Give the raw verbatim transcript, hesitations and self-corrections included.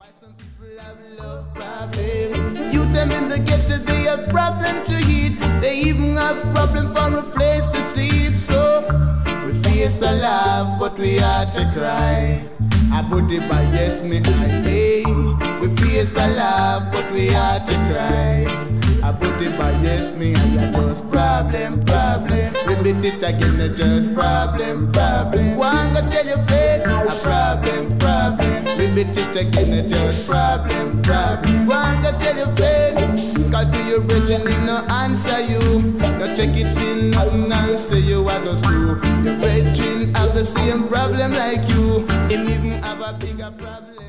Some people have love problems. You them in the ghetto, they have problem to eat. They even have problem from a place to sleep. So we face a laugh, but we have to cry. About the bias me I pay. We face a laugh, but we have to cry. About the bias me I just problem, problem. Repeat it again, it's just problem, problem. One go tell you faith, a problem, problem. Repeat it again, it's just problem, problem. One go tell you faith, call to your brethren, he no answer you. No check it for nothing and say you are go screw. Your brethren have the same problem like you. Him even have a bigger problem.